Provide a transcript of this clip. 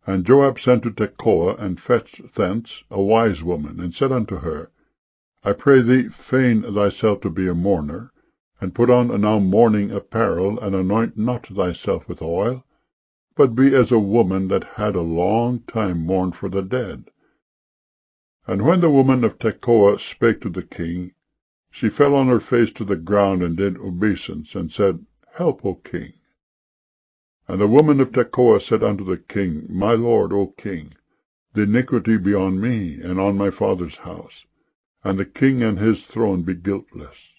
And Joab sent to Tekoa, and fetched thence a wise woman, and said unto her, I pray thee, feign thyself to be a mourner, and put on now mourning apparel, and anoint not thyself with oil, but be as a woman that had a long time mourned for the dead. And when the woman of Tekoa spake to the king, she fell on her face to the ground, and did obeisance, and said, Help, O king. And the woman of Tekoa said unto the king, My lord, O king, the iniquity be on me, and on my father's house, and the king and his throne be guiltless.